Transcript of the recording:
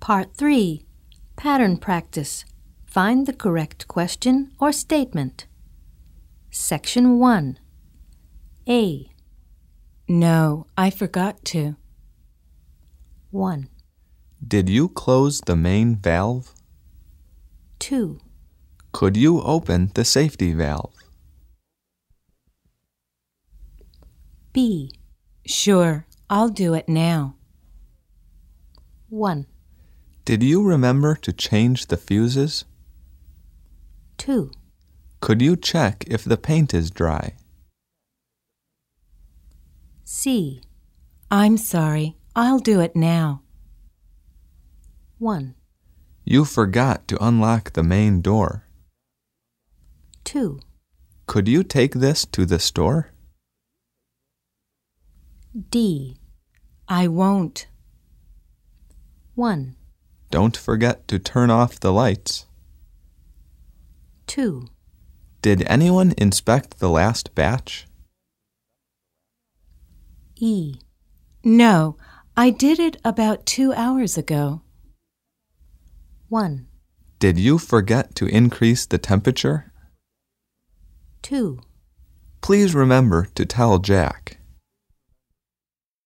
Part 3. Pattern practice. Find the correct question or statement. Section 1. A. No, I forgot to. 1. Did you close the main valve? 2. Could you open the safety valve? B. Sure, I'll do it now. 1. Did you remember to change the fuses? 2. Could you check if the paint is dry? C. I'm sorry, I'll do it now. 1. You forgot to unlock the main door. 2. Could you take this to the store? D. I won't. 1. Don't forget to turn off the lights. 2. Did anyone inspect the last batch? E. No, I did it about 2 hours ago. 1. Did you forget to increase the temperature? 2. Please remember to tell Jack.